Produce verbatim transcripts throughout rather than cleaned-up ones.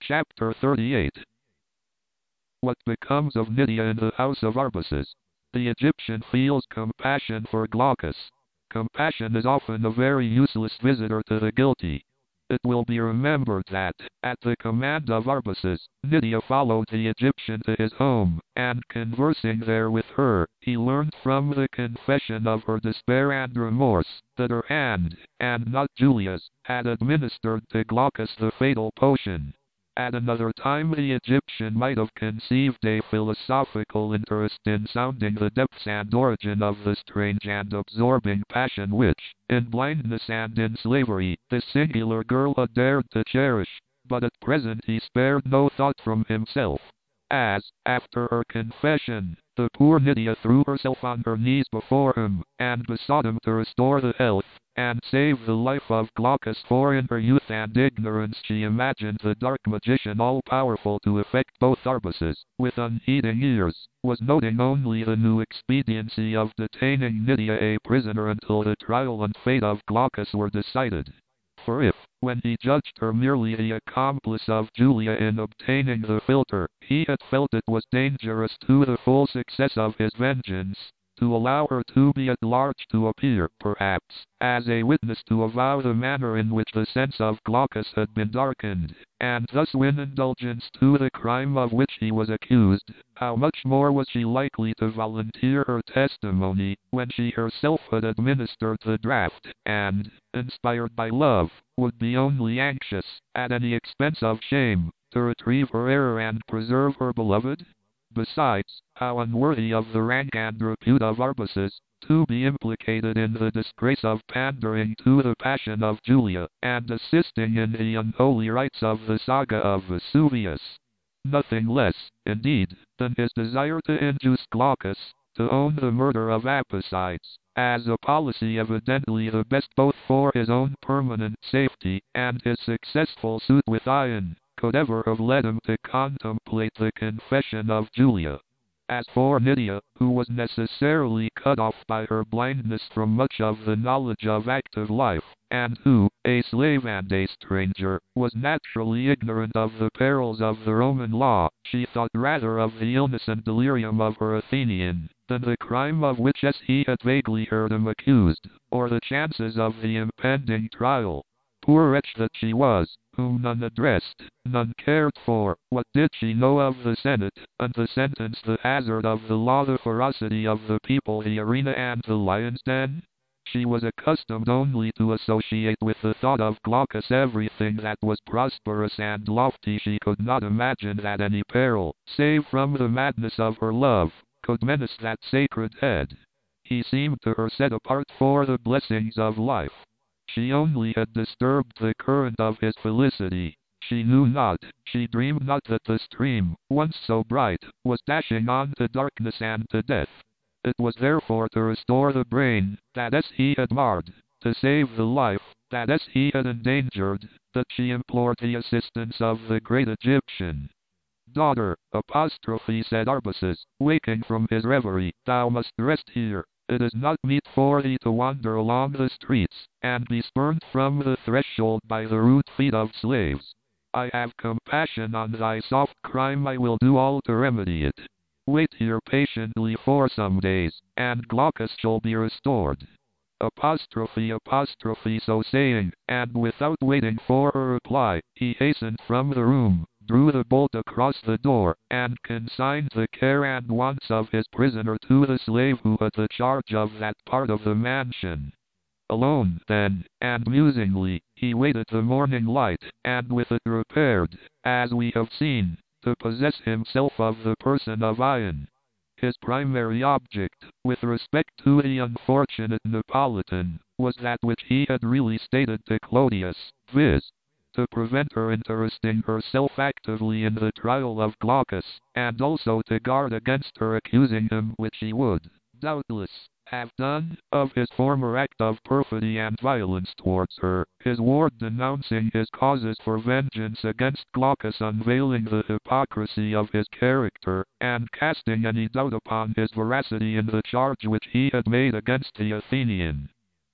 Chapter thirty-eight. What becomes of Nydia in the house of Arbaces? The Egyptian feels compassion for Glaucus. Compassion is often a very useless visitor to the guilty. It will be remembered that, at the command of Arbaces, Nydia followed the Egyptian to his home, and conversing there with her, he learned from the confession of her despair and remorse, that her hand, and not Julia's, had administered to Glaucus the fatal potion. At another time the Egyptian might have conceived a philosophical interest in sounding the depths and origin of the strange and absorbing passion which, in blindness and in slavery, this singular girl had dared to cherish, but at present he spared no thought from himself. As, after her confession, the poor Nydia threw herself on her knees before him, and besought him to restore the health and save the life of Glaucus, for in her youth and ignorance she imagined the dark magician all-powerful to effect both Arbaces, with unheeding ears, was noting only the new expediency of detaining Nydia a prisoner until the trial and fate of Glaucus were decided. For if, when he judged her merely the accomplice of Julia in obtaining the philtre, he had felt it was dangerous to the full success of his vengeance, to allow her to be at large, to appear, perhaps, as a witness to avow the manner in which the sense of Glaucus had been darkened, and thus win indulgence to the crime of which he was accused, how much more was she likely to volunteer her testimony, when she herself had administered the draught, and, inspired by love, would be only anxious, at any expense of shame, to retrieve her error and preserve her beloved? Besides, how unworthy of the rank and repute of Arbaces, to be implicated in the disgrace of pandering to the passion of Julia, and assisting in the unholy rites of the saga of Vesuvius. Nothing less, indeed, than his desire to induce Glaucus to own the murder of Apicides, as a policy evidently the best both for his own permanent safety and his successful suit with Ion, could ever have led him to contemplate the confession of Julia. As for Nydia, who was necessarily cut off by her blindness from much of the knowledge of active life, and who, a slave and a stranger, was naturally ignorant of the perils of the Roman law, she thought rather of the illness and delirium of her Athenian, than the crime of which as he had vaguely heard him accused, or the chances of the impending trial. Poor wretch that she was, whom none addressed, none cared for. What did she know of the Senate, and the sentence, the hazard of the law, the ferocity of the people, the arena and the lion's den? She was accustomed only to associate with the thought of Glaucus everything that was prosperous and lofty. She could not imagine that any peril, save from the madness of her love, could menace that sacred head. He seemed to her set apart for the blessings of life. She only had disturbed the current of his felicity. She knew not, she dreamed not that the stream, once so bright, was dashing on to darkness and to death. It was therefore to restore the brain, that as he had marred, to save the life, that as he had endangered, that she implored the assistance of the great Egyptian. Daughter, apostrophe said Arbaces, waking from his reverie, thou must rest here. It is not meet for thee to wander along the streets, and be spurned from the threshold by the rude feet of slaves. I have compassion on thy soft crime, I will do all to remedy it. Wait here patiently for some days, and Glaucus shall be restored. Apostrophe apostrophe so saying, and without waiting for a reply, he hastened from the room, drew the bolt across the door, and consigned the care and wants of his prisoner to the slave who had the charge of that part of the mansion. Alone, then, and musingly, he waited the morning light, and with it repaired, as we have seen, to possess himself of the person of Ion. His primary object, with respect to the unfortunate Neapolitan, was that which he had really stated to Clodius, viz., to prevent her interesting herself actively in the trial of Glaucus, and also to guard against her accusing him, which he would, doubtless, have done, of his former act of perfidy and violence towards her, his ward denouncing his causes for vengeance against Glaucus, unveiling the hypocrisy of his character, and casting any doubt upon his veracity in the charge which he had made against the Athenian.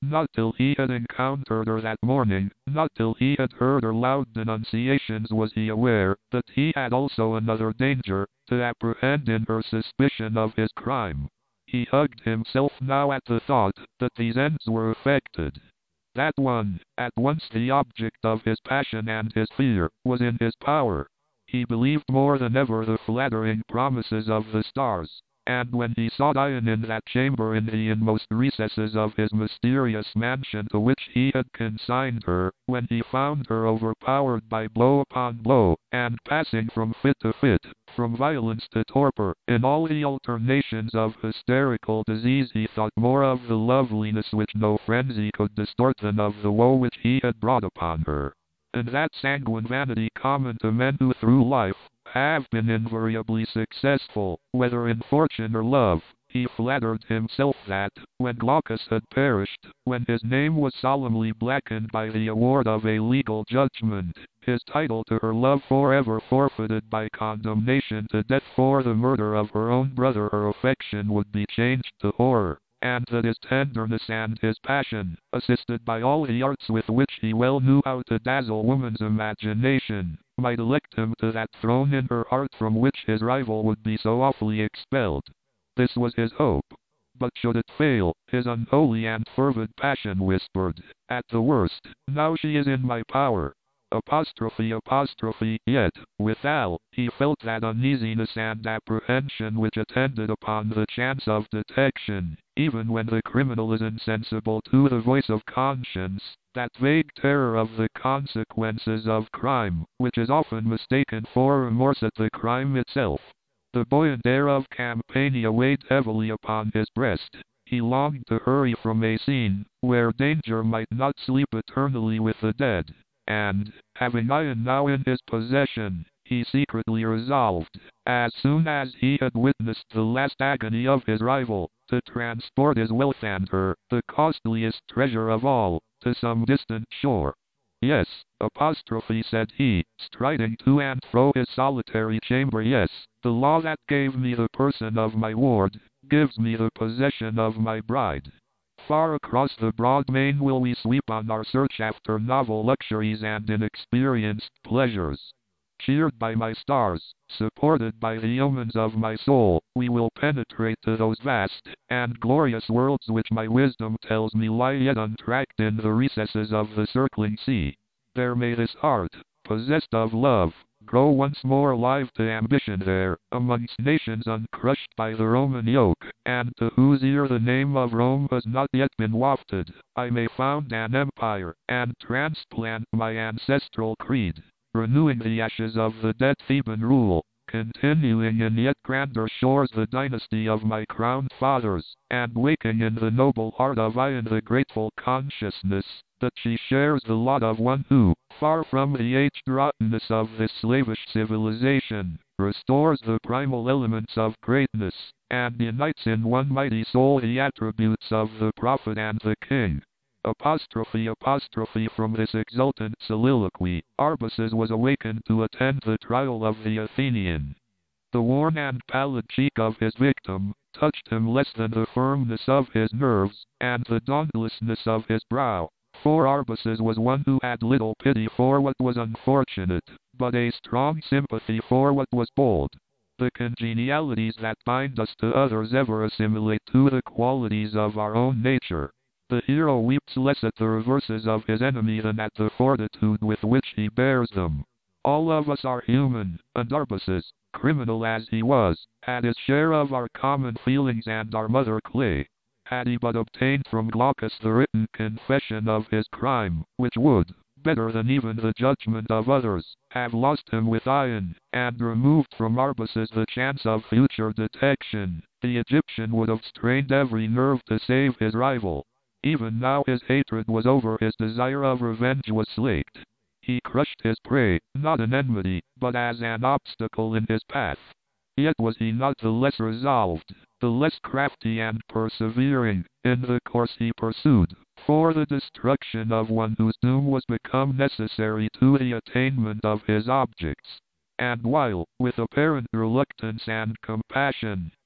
Not till he had encountered her that morning, not till he had heard her loud denunciations was he aware that he had also another danger to apprehend in her suspicion of his crime. He hugged himself now at the thought that these ends were effected. That one, at once the object of his passion and his fear, was in his power. He believed more than ever the flattering promises of the stars. And when he saw Diane in that chamber in the inmost recesses of his mysterious mansion to which he had consigned her, when he found her overpowered by blow upon blow, and passing from fit to fit, from violence to torpor, in all the alternations of hysterical disease, he thought more of the loveliness which no frenzy could distort than of the woe which he had brought upon her. And that sanguine vanity common to men who through life have been invariably successful, whether in fortune or love, he flattered himself that, when Glaucus had perished, when his name was solemnly blackened by the award of a legal judgment, his title to her love forever forfeited by condemnation to death for the murder of her own brother, her affection would be changed to horror, and that his tenderness and his passion, assisted by all the arts with which he well knew how to dazzle woman's imagination, might elect him to that throne in her heart from which his rival would be so awfully expelled. This was his hope. But should it fail, his unholy and fervid passion whispered, at the worst, now she is in my power. Apostrophe, apostrophe, yet, withal, he felt that uneasiness and apprehension which attended upon the chance of detection, even when the criminal is insensible to the voice of conscience, that vague terror of the consequences of crime, which is often mistaken for remorse at the crime itself. The buoyant air of Campania weighed heavily upon his breast. He longed to hurry from a scene where danger might not sleep eternally with the dead. And, having Ion now in his possession, he secretly resolved, as soon as he had witnessed the last agony of his rival, to transport his wealth and her, the costliest treasure of all, to some distant shore. Yes, apostrophe, said he, striding to and fro his solitary chamber, yes, the law that gave me the person of my ward, gives me the possession of my bride. Far across the broad main will we sweep on our search after novel luxuries and inexperienced pleasures. Cheered by my stars, supported by the omens of my soul, we will penetrate to those vast and glorious worlds which my wisdom tells me lie yet untracked in the recesses of the circling sea. There may this heart, possessed of love, grow once more alive to ambition there, amongst nations uncrushed by the Roman yoke, and to whose ear the name of Rome has not yet been wafted, I may found an empire, and transplant my ancestral creed, renewing the ashes of the dead Theban rule, continuing in yet grander shores the dynasty of my crowned fathers, and waking in the noble heart of Ion the grateful consciousness that she shares the lot of one who, far from the aged rottenness of this slavish civilization, restores the primal elements of greatness, and unites in one mighty soul the attributes of the prophet and the king. Apostrophe, apostrophe. From this exultant soliloquy, Arbaces was awakened to attend the trial of the Athenian. The worn and pallid cheek of his victim touched him less than the firmness of his nerves, and the dauntlessness of his brow. For Arbaces was one who had little pity for what was unfortunate, but a strong sympathy for what was bold. The congenialities that bind us to others ever assimilate to the qualities of our own nature. The hero weeps less at the reverses of his enemy than at the fortitude with which he bears them. All of us are human, and Arbaces, criminal as he was, had his share of our common feelings and our mother clay. Had he but obtained from Glaucus the written confession of his crime, which would, better than even the judgment of others, have lost him with Ion, and removed from Arbaces the chance of future detection, the Egyptian would have strained every nerve to save his rival. Even now his hatred was over, his desire of revenge was slaked. He crushed his prey, not in enmity, but as an obstacle in his path. Yet was he not the less resolved, the less crafty and persevering, in the course he pursued, for the destruction of one whose doom was become necessary to the attainment of his objects. And while, with apparent reluctance and compassion,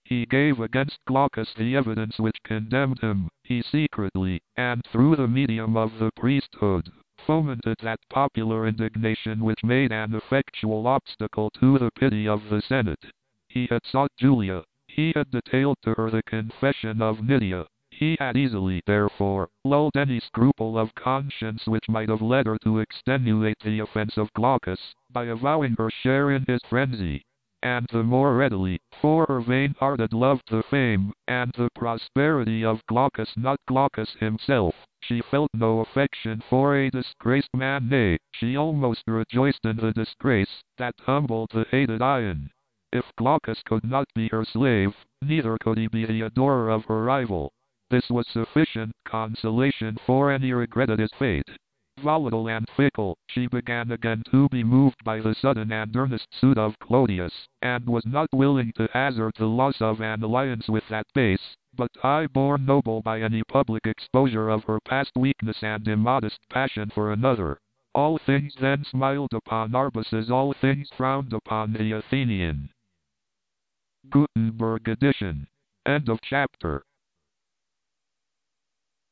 He gave against Glaucus the evidence which condemned him. He secretly, and through the medium of the priesthood, fomented that popular indignation which made an effectual obstacle to the pity of the Senate. He had sought Julia. He had detailed to her the confession of Nydia. He had easily, therefore, lulled any scruple of conscience which might have led her to extenuate the offense of Glaucus, by avowing her share in his frenzy. And the more readily, for her vain-hearted loved the fame, and the prosperity of Glaucus, not Glaucus himself. She felt no affection for a disgraced man, nay, she almost rejoiced in the disgrace, that humbled the hated Ion. If Glaucus could not be her slave, neither could he be the adorer of her rival. This was sufficient consolation for any regret at his fate. Volatile and fickle, she began again to be moved by the sudden and earnest suit of Clodius, and was not willing to hazard the loss of an alliance with that base, but high-born noble by any public exposure of her past weakness and immodest passion for another. All things then smiled upon Arbaces, all things frowned upon the Athenian. Gutenberg edition. End of chapter.